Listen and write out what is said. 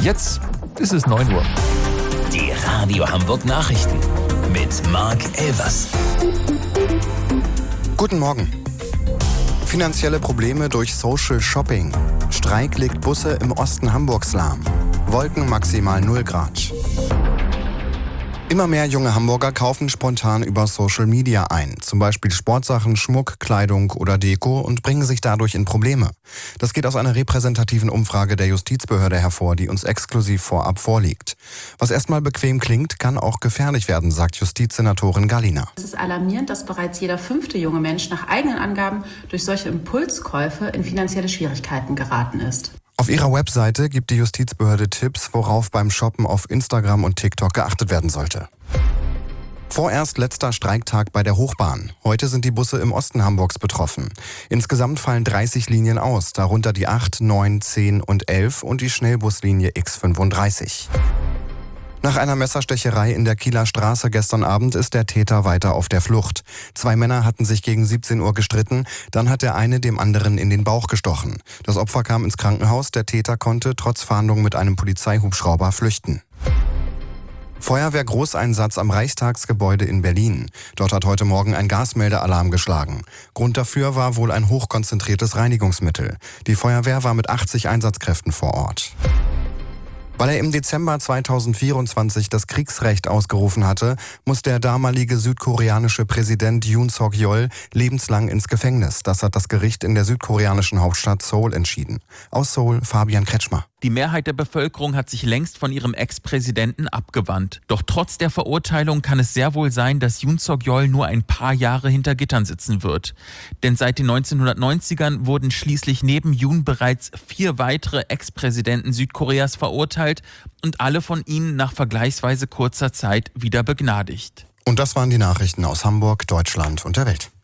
Jetzt ist es 9 Uhr. Die Radio Hamburg Nachrichten mit Marc Elvers. Guten Morgen. Finanzielle Probleme durch Social Shopping. Streik legt Busse im Osten Hamburgs lahm. Wolken maximal 0 Grad. Immer mehr junge Hamburger kaufen spontan über Social Media ein, zum Beispiel Sportsachen, Schmuck, Kleidung oder Deko und bringen sich dadurch in Probleme. Das geht aus einer repräsentativen Umfrage der Justizbehörde hervor, die uns exklusiv vorab vorliegt. Was erstmal bequem klingt, kann auch gefährlich werden, sagt Justizsenatorin Gallina. Es ist alarmierend, dass bereits jeder 5. junge Mensch nach eigenen Angaben durch solche Impulskäufe in finanzielle Schwierigkeiten geraten ist. Auf ihrer Webseite gibt die Justizbehörde Tipps, worauf beim Shoppen auf Instagram und TikTok geachtet werden sollte. Vorerst letzter Streiktag bei der Hochbahn. Heute sind die Busse im Osten Hamburgs betroffen. Insgesamt fallen 30 Linien aus, darunter die 8, 9, 10 und 11 und die Schnellbuslinie X35. Nach einer Messerstecherei in der Kieler Straße gestern Abend ist der Täter weiter auf der Flucht. 2 Männer hatten sich gegen 17 Uhr gestritten, dann hat der eine dem anderen in den Bauch gestochen. Das Opfer kam ins Krankenhaus, der Täter konnte trotz Fahndung mit einem Polizeihubschrauber flüchten. Feuerwehr-Großeinsatz am Reichstagsgebäude in Berlin. Dort hat heute Morgen ein Gasmeldealarm geschlagen. Grund dafür war wohl ein hochkonzentriertes Reinigungsmittel. Die Feuerwehr war mit 80 Einsatzkräften vor Ort. Weil er im Dezember 2024 das Kriegsrecht ausgerufen hatte, muss der damalige südkoreanische Präsident Yoon Suk-yeol lebenslang ins Gefängnis. Das hat das Gericht in der südkoreanischen Hauptstadt Seoul entschieden. Aus Seoul Fabian Kretschmer. Die Mehrheit der Bevölkerung hat sich längst von ihrem Ex-Präsidenten abgewandt. Doch trotz der Verurteilung kann es sehr wohl sein, dass Yoon Suk-yeol nur ein paar Jahre hinter Gittern sitzen wird. Denn seit den 1990ern wurden schließlich neben Yoon bereits 4 weitere Ex-Präsidenten Südkoreas verurteilt und alle von ihnen nach vergleichsweise kurzer Zeit wieder begnadigt. Und das waren die Nachrichten aus Hamburg, Deutschland und der Welt.